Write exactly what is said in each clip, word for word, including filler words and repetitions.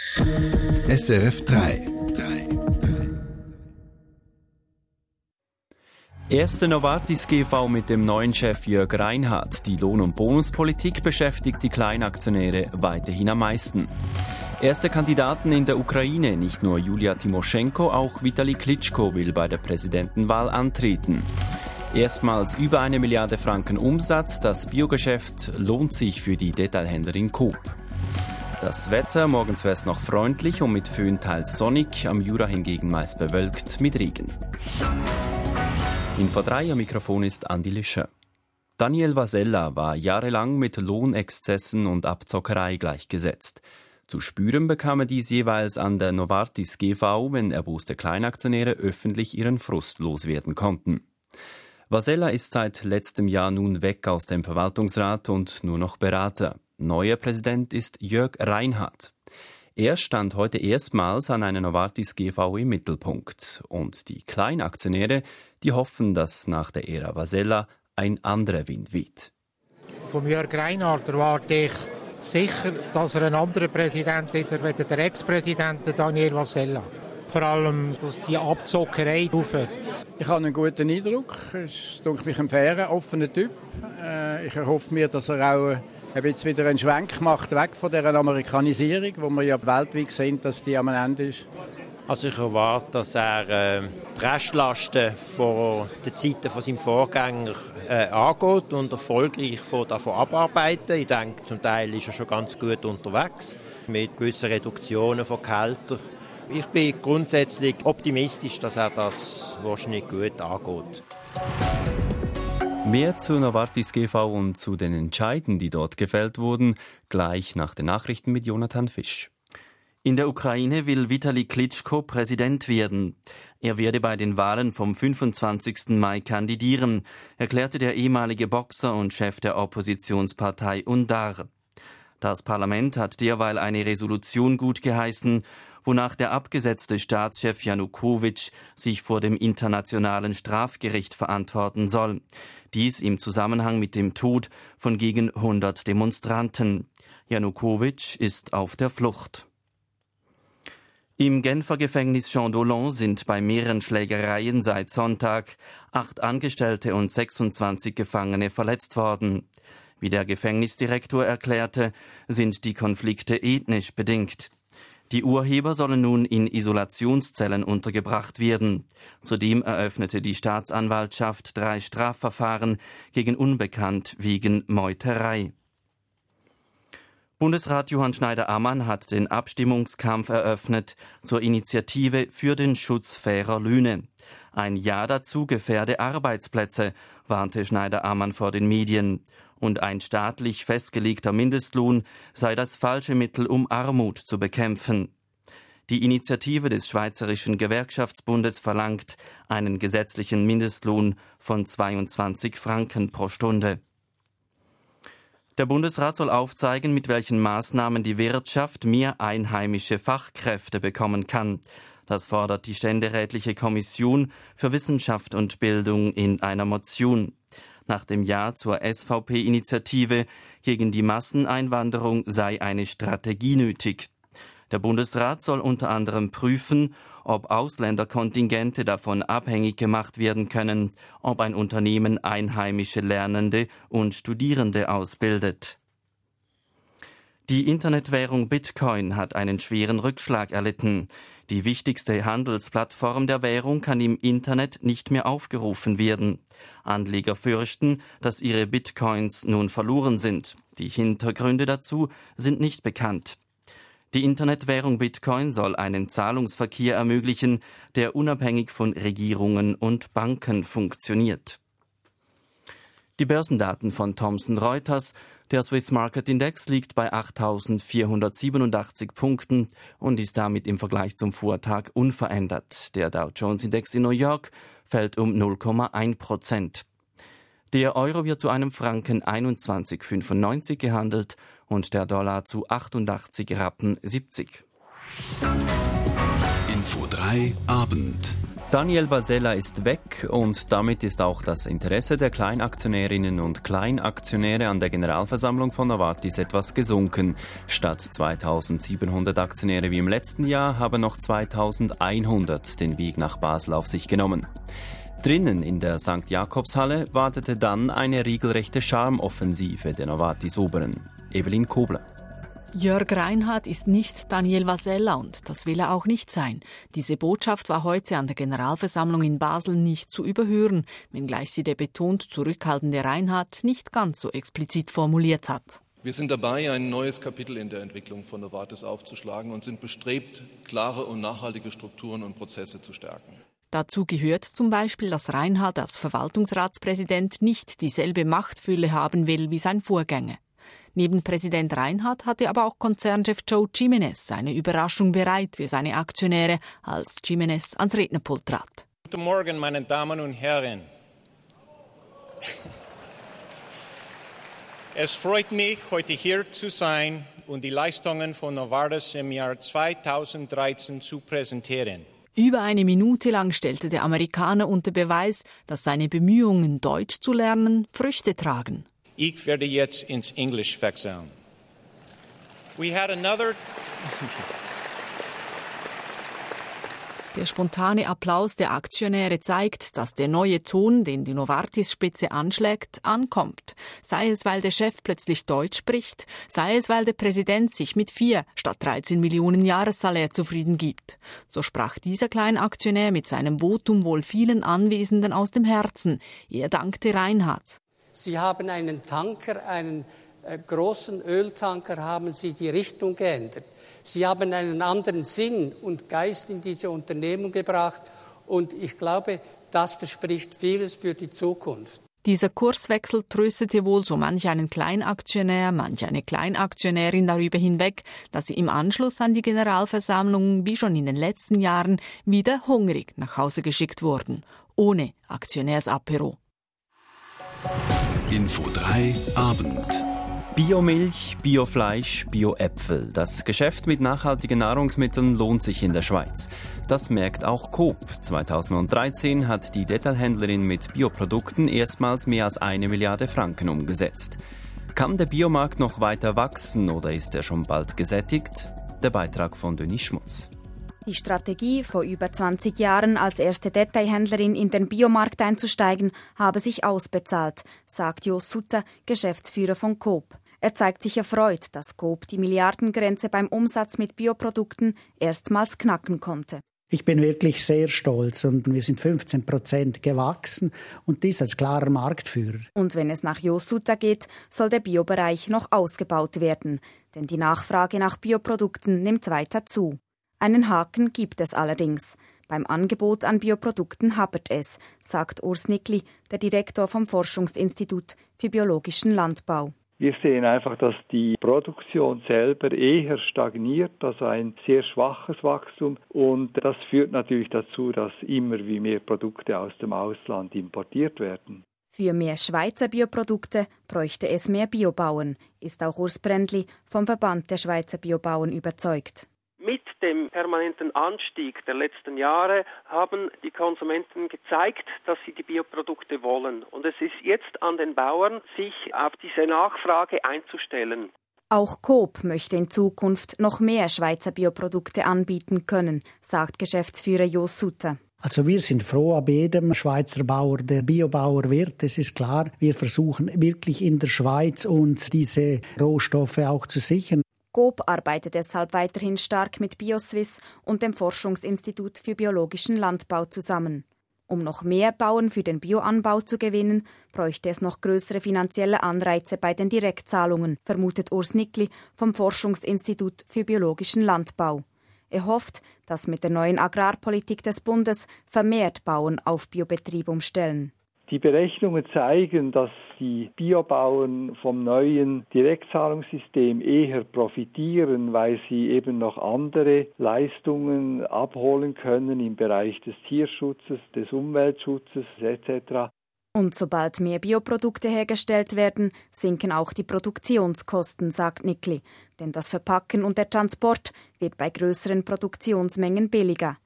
S R F drei. Erste Novartis G V mit dem neuen Chef Jörg Reinhardt. Die Lohn- und Bonuspolitik beschäftigt die Kleinaktionäre weiterhin am meisten. Erste Kandidaten in der Ukraine, nicht nur Julia Timoschenko, auch Vitali Klitschko will bei der Präsidentenwahl antreten. Erstmals über eine Milliarde Franken Umsatz, das Biogeschäft lohnt sich für die Detailhändlerin Coop. Das Wetter, morgen zuerst noch freundlich und mit Föhn teils sonnig, am Jura hingegen meist bewölkt mit Regen. Info drei, am Mikrofon ist Andi Lischer. Daniel Vasella war jahrelang mit Lohnexzessen und Abzockerei gleichgesetzt. Zu spüren bekam er dies jeweils an der Novartis G V, wenn erboste Kleinaktionäre öffentlich ihren Frust loswerden konnten. Vasella ist seit letztem Jahr nun weg aus dem Verwaltungsrat und nur noch Berater. Neuer Präsident ist Jörg Reinhardt. Er stand heute erstmals an einer Novartis G V im Mittelpunkt. Und die Kleinaktionäre, die hoffen, dass nach der Ära Vasella ein anderer Wind weht. Von Jörg Reinhardt erwarte ich sicher, dass er einen anderen Präsident hat als der Ex-Präsident Daniel Vasella. Vor allem, dass die Abzockerei aufhört. Ich habe einen guten Eindruck. Er ist, denke ich, ein fairer, offener Typ. Ich erhoffe mir, dass er auch ein bisschen wieder einen Schwenk macht, weg von dieser Amerikanisierung, wo wir ja weltweit sehen, dass die am Ende ist. Also ich erwarte, dass er äh, die Restlasten von den Zeiten von seinem Vorgänger äh, angeht und erfolgreich von davon abarbeiten. Ich denke, zum Teil ist er schon ganz gut unterwegs mit gewissen Reduktionen von Gehältern. Ich bin grundsätzlich optimistisch, dass er das wahrscheinlich gut angeht. Mehr zu Novartis G V und zu den Entscheiden, die dort gefällt wurden, gleich nach den Nachrichten mit Jonathan Fisch. In der Ukraine will Vitali Klitschko Präsident werden. Er werde bei den Wahlen vom fünfundzwanzigsten Mai kandidieren, erklärte der ehemalige Boxer und Chef der Oppositionspartei Undar. Das Parlament hat derweil eine Resolution gutgeheißen, wonach der abgesetzte Staatschef Janukowitsch sich vor dem Internationalen Strafgericht verantworten soll. Dies im Zusammenhang mit dem Tod von gegen hundert Demonstranten. Janukowitsch ist auf der Flucht. Im Genfer Gefängnis Jean Dolent sind bei mehreren Schlägereien seit Sonntag acht Angestellte und sechsundzwanzig Gefangene verletzt worden. Wie der Gefängnisdirektor erklärte, sind die Konflikte ethnisch bedingt. Die Urheber sollen nun in Isolationszellen untergebracht werden. Zudem eröffnete die Staatsanwaltschaft drei Strafverfahren gegen Unbekannt wegen Meuterei. Bundesrat Johann Schneider-Ammann hat den Abstimmungskampf eröffnet zur Initiative für den Schutz fairer Löhne. Ein Ja dazu gefährde Arbeitsplätze, warnte Schneider-Ammann vor den Medien. Und ein staatlich festgelegter Mindestlohn sei das falsche Mittel, um Armut zu bekämpfen. Die Initiative des Schweizerischen Gewerkschaftsbundes verlangt einen gesetzlichen Mindestlohn von zweiundzwanzig Franken pro Stunde. Der Bundesrat soll aufzeigen, mit welchen Maßnahmen die Wirtschaft mehr einheimische Fachkräfte bekommen kann. Das fordert die Ständerätliche Kommission für Wissenschaft und Bildung in einer Motion. Nach dem Ja zur S V P-Initiative gegen die Masseneinwanderung sei eine Strategie nötig. Der Bundesrat soll unter anderem prüfen, ob Ausländerkontingente davon abhängig gemacht werden können, ob ein Unternehmen einheimische Lernende und Studierende ausbildet. Die Internetwährung Bitcoin hat einen schweren Rückschlag erlitten. Die wichtigste Handelsplattform der Währung kann im Internet nicht mehr aufgerufen werden. Anleger fürchten, dass ihre Bitcoins nun verloren sind. Die Hintergründe dazu sind nicht bekannt. Die Internetwährung Bitcoin soll einen Zahlungsverkehr ermöglichen, der unabhängig von Regierungen und Banken funktioniert. Die Börsendaten von Thomson Reuters. Der Swiss Market Index liegt bei achttausendvierhundertsiebenundachtzig Punkten und ist damit im Vergleich zum Vortag unverändert. Der Dow Jones Index in New York fällt um null Komma eins Prozent. Der Euro wird zu einem Franken einundzwanzig Komma fünfundneunzig gehandelt und der Dollar zu achtundachtzig Rappen siebzig. Info drei Abend. Daniel Vasella ist weg und damit ist auch das Interesse der Kleinaktionärinnen und Kleinaktionäre an der Generalversammlung von Novartis etwas gesunken. Statt zweitausendsiebenhundert Aktionäre wie im letzten Jahr haben noch zweitausendeinhundert den Weg nach Basel auf sich genommen. Drinnen in der Sankt Jakobshalle wartete dann eine regelrechte Charmoffensive der Novartis-Oberen. Evelyn Kobler. Jörg Reinhardt ist nicht Daniel Vasella und das will er auch nicht sein. Diese Botschaft war heute an der Generalversammlung in Basel nicht zu überhören, wenngleich sie der betont zurückhaltende Reinhardt nicht ganz so explizit formuliert hat. Wir sind dabei, ein neues Kapitel in der Entwicklung von Novartis aufzuschlagen und sind bestrebt, klare und nachhaltige Strukturen und Prozesse zu stärken. Dazu gehört zum Beispiel, dass Reinhardt als Verwaltungsratspräsident nicht dieselbe Machtfülle haben will wie sein Vorgänger. Neben Präsident Reinhardt hatte aber auch Konzernchef Joe Jimenez eine Überraschung bereit für seine Aktionäre, als Jimenez ans Rednerpult trat. Guten Morgen, meine Damen und Herren. Es freut mich, heute hier zu sein und die Leistungen von Novartis im Jahr zweitausenddreizehn zu präsentieren. Über eine Minute lang stellte der Amerikaner unter Beweis, dass seine Bemühungen, Deutsch zu lernen, Früchte tragen. Ich werde jetzt ins Englisch wechseln. We had another... Der spontane Applaus der Aktionäre zeigt, dass der neue Ton, den die Novartis-Spitze anschlägt, ankommt. Sei es, weil der Chef plötzlich Deutsch spricht, sei es, weil der Präsident sich mit vier statt dreizehn Millionen Jahressalär zufrieden gibt. So sprach dieser Kleinaktionär mit seinem Votum wohl vielen Anwesenden aus dem Herzen. Er dankte Reinhardt. Sie haben einen Tanker, einen äh, großen Öltanker, haben Sie die Richtung geändert. Sie haben einen anderen Sinn und Geist in diese Unternehmung gebracht. Und ich glaube, das verspricht vieles für die Zukunft. Dieser Kurswechsel tröstete wohl so manch einen Kleinaktionär, manch eine Kleinaktionärin darüber hinweg, dass sie im Anschluss an die Generalversammlung, wie schon in den letzten Jahren, wieder hungrig nach Hause geschickt wurden. Ohne Aktionärsapero. Info drei Abend. Biomilch, Biofleisch, Bioäpfel. Das Geschäft mit nachhaltigen Nahrungsmitteln lohnt sich in der Schweiz. Das merkt auch Coop. zweitausenddreizehn hat die Detailhändlerin mit Bioprodukten erstmals mehr als eine Milliarde Franken umgesetzt. Kann der Biomarkt noch weiter wachsen oder ist er schon bald gesättigt? Der Beitrag von Denis Schmutz. Die Strategie, vor über zwanzig Jahren als erste Detailhändlerin in den Biomarkt einzusteigen, habe sich ausbezahlt, sagt Jos Sutter, Geschäftsführer von Coop. Er zeigt sich erfreut, dass Coop die Milliardengrenze beim Umsatz mit Bioprodukten erstmals knacken konnte. Ich bin wirklich sehr stolz und wir sind fünfzehn Prozent gewachsen und dies als klarer Marktführer. Und wenn es nach Jos Sutter geht, soll der Biobereich noch ausgebaut werden, denn die Nachfrage nach Bioprodukten nimmt weiter zu. Einen Haken gibt es allerdings. Beim Angebot an Bioprodukten hapert es, sagt Urs Nickli, der Direktor vom Forschungsinstitut für biologischen Landbau. Wir sehen einfach, dass die Produktion selber eher stagniert, also ein sehr schwaches Wachstum. Und das führt natürlich dazu, dass immer wie mehr Produkte aus dem Ausland importiert werden. Für mehr Schweizer Bioprodukte bräuchte es mehr Biobauern, ist auch Urs Brändli vom Verband der Schweizer Biobauern überzeugt. Mit dem permanenten Anstieg der letzten Jahre haben die Konsumenten gezeigt, dass sie die Bioprodukte wollen. Und es ist jetzt an den Bauern, sich auf diese Nachfrage einzustellen. Auch Coop möchte in Zukunft noch mehr Schweizer Bioprodukte anbieten können, sagt Geschäftsführer Jos Sutter. Also wir sind froh ab jedem Schweizer Bauer, der Biobauer wird, das ist klar. Wir versuchen wirklich in der Schweiz uns diese Rohstoffe auch zu sichern. Coop arbeitet deshalb weiterhin stark mit BioSwiss und dem Forschungsinstitut für biologischen Landbau zusammen. Um noch mehr Bauern für den Bioanbau zu gewinnen, bräuchte es noch größere finanzielle Anreize bei den Direktzahlungen, vermutet Urs Nickli vom Forschungsinstitut für biologischen Landbau. Er hofft, dass mit der neuen Agrarpolitik des Bundes vermehrt Bauern auf Biobetrieb umstellen. Die Berechnungen zeigen, dass die Biobauern vom neuen Direktzahlungssystem eher profitieren, weil sie eben noch andere Leistungen abholen können im Bereich des Tierschutzes, des Umweltschutzes et cetera. Und sobald mehr Bioprodukte hergestellt werden, sinken auch die Produktionskosten, sagt Nickli. Denn das Verpacken und der Transport wird bei größeren Produktionsmengen billiger.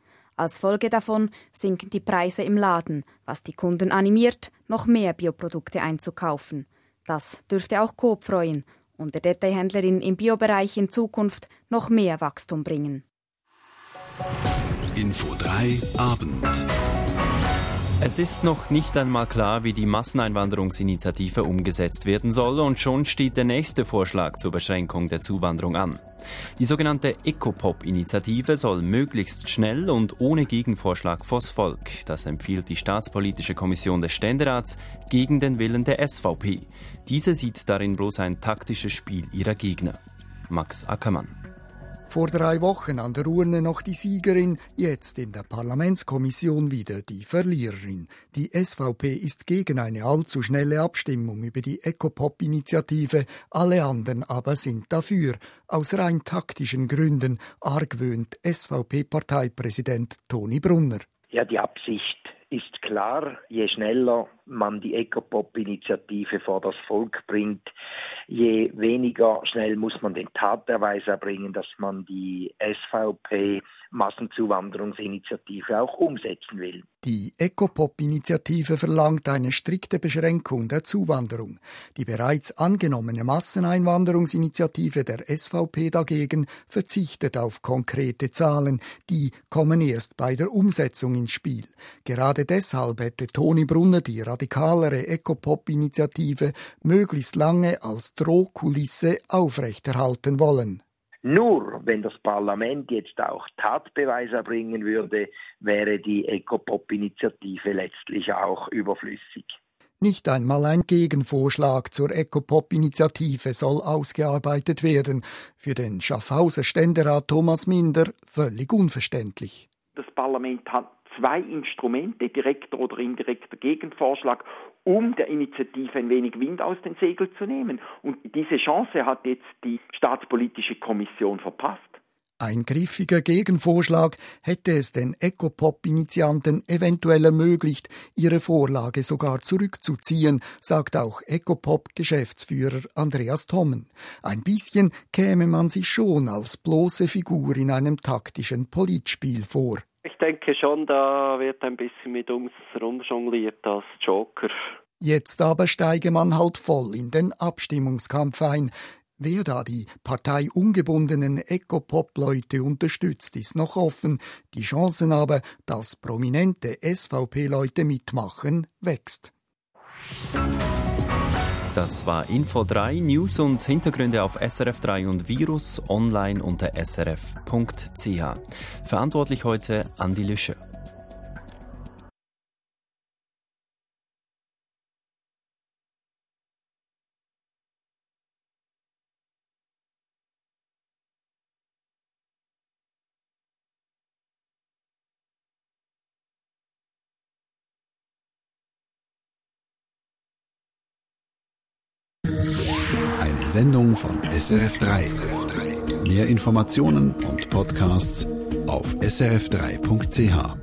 Als Folge davon sinken die Preise im Laden, was die Kunden animiert, noch mehr Bioprodukte einzukaufen. Das dürfte auch Coop freuen und der Detailhändlerin im Biobereich in Zukunft noch mehr Wachstum bringen. Info drei Abend. Es ist noch nicht einmal klar, wie die Masseneinwanderungsinitiative umgesetzt werden soll, und schon steht der nächste Vorschlag zur Beschränkung der Zuwanderung an. Die sogenannte Ecopop-Initiative soll möglichst schnell und ohne Gegenvorschlag vors Volk, das empfiehlt die Staatspolitische Kommission des Ständerats, gegen den Willen der S V P. Diese sieht darin bloß ein taktisches Spiel ihrer Gegner. Max Ackermann. Vor drei Wochen an der Urne noch die Siegerin, jetzt in der Parlamentskommission wieder die Verliererin. Die S V P ist gegen eine allzu schnelle Abstimmung über die Ecopop-Initiative, alle anderen aber sind dafür. Aus rein taktischen Gründen, argwöhnt S V P-Parteipräsident Toni Brunner. Ja, die Absicht ist klar, je schneller man die Ecopop-Initiative vor das Volk bringt, je weniger schnell muss man den Taterweis erbringen, dass man die S V P-Massenzuwanderungsinitiative auch umsetzen will. Die Ecopop-Initiative verlangt eine strikte Beschränkung der Zuwanderung. Die bereits angenommene Masseneinwanderungsinitiative der S V P dagegen verzichtet auf konkrete Zahlen. Die kommen erst bei der Umsetzung ins Spiel. Gerade deshalb hätte Toni Brunner die radikalere Ecopop-Initiative möglichst lange als Drohkulisse aufrechterhalten wollen. Nur wenn das Parlament jetzt auch Tatbeweise erbringen würde, wäre die Ecopop-Initiative letztlich auch überflüssig. Nicht einmal ein Gegenvorschlag zur Ecopop-Initiative soll ausgearbeitet werden. Für den Schaffhauser Ständerat Thomas Minder völlig unverständlich. Das Parlament hat zwei Instrumente, direkter oder indirekter Gegenvorschlag, um der Initiative ein wenig Wind aus den Segeln zu nehmen. Und diese Chance hat jetzt die Staatspolitische Kommission verpasst. Ein griffiger Gegenvorschlag hätte es den Ecopop-Initianten eventuell ermöglicht, ihre Vorlage sogar zurückzuziehen, sagt auch Ecopop-Geschäftsführer Andreas Thommen. Ein bisschen käme man sich schon als bloße Figur in einem taktischen Politspiel vor. Ich denke schon, da wird ein bisschen mit uns rumjongliert als Joker. Jetzt aber steige man halt voll in den Abstimmungskampf ein. Wer da die parteiungebundenen Ecopop-Leute unterstützt, ist noch offen. Die Chancen aber, dass prominente S V P-Leute mitmachen, wächst. Das war Info drei, News und Hintergründe auf S R F drei und Virus, online unter s r f punkt c h. Verantwortlich heute Andi Lüsche. Eine Sendung von S R F drei. Mehr Informationen und Podcasts auf s r f drei punkt c h.